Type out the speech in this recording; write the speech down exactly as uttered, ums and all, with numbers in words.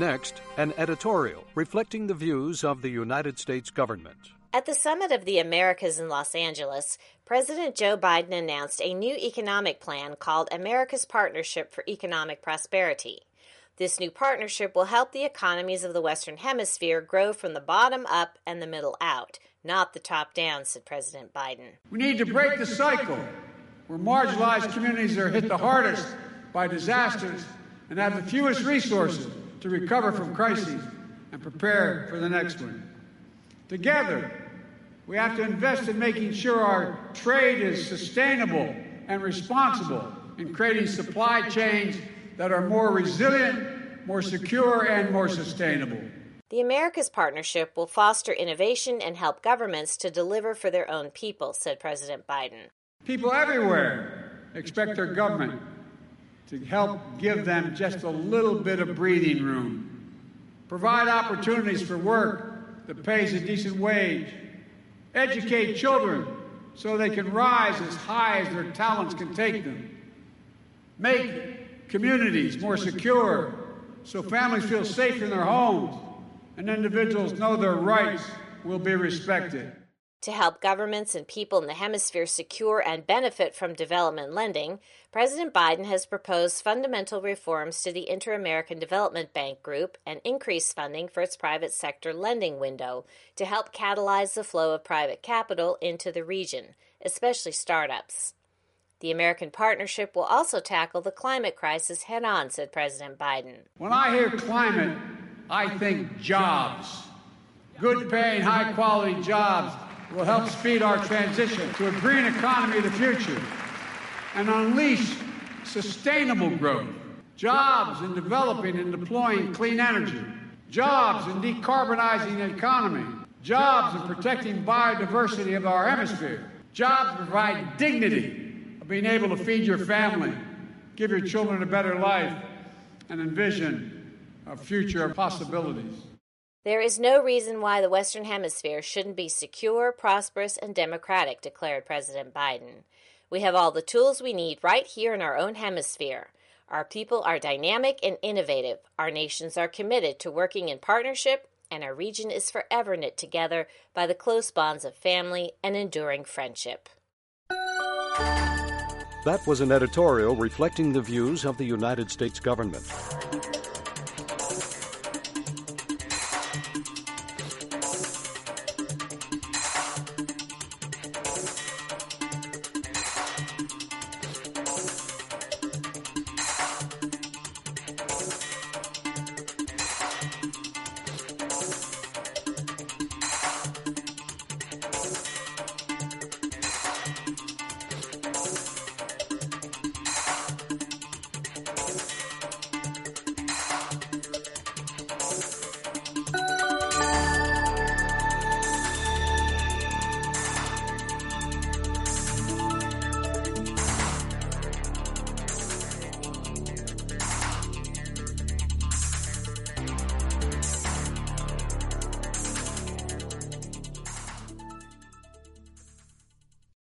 Next, an editorial reflecting the views of the United States government. At the Summit of the Americas in Los Angeles, President Joe Biden announced a new economic plan called America's Partnership for Economic Prosperity. This new partnership will help the economies of the Western Hemisphere grow from the bottom up and the middle out, not the top down, said President Biden. We need to break the cycle where marginalized communities are hit the hardest by disasters and have the fewest resources to recover from crises and prepare for the next one. Together, we have to invest in making sure our trade is sustainable and responsible in creating supply chains that are more resilient, more secure, and more sustainable. The Americas Partnership will foster innovation and help governments to deliver for their own people, said President Biden. People everywhere expect their government to help give them just a little bit of breathing room, provide opportunities for work that pays a decent wage, educate children so they can rise as high as their talents can take them, make communities more secure so families feel safe in their homes and individuals know their rights will be respected. To help governments and people in the hemisphere secure and benefit from development lending, President Biden has proposed fundamental reforms to the Inter-American Development Bank Group and increased funding for its private sector lending window to help catalyze the flow of private capital into the region, especially startups. The American partnership will also tackle the climate crisis head-on, said President Biden. When I hear climate, I think jobs. Good-paying, high-quality jobs will help speed our transition to a green economy of the future and unleash sustainable growth. Jobs in developing and deploying clean energy. Jobs in decarbonizing the economy. Jobs in protecting biodiversity of our hemisphere. Jobs provide dignity of being able to feed your family, give your children a better life, and envision a future of possibilities. There is no reason why the Western Hemisphere shouldn't be secure, prosperous, and democratic, declared President Biden. We have all the tools we need right here in our own hemisphere. Our people are dynamic and innovative. Our nations are committed to working in partnership, and our region is forever knit together by the close bonds of family and enduring friendship. That was an editorial reflecting the views of the United States government.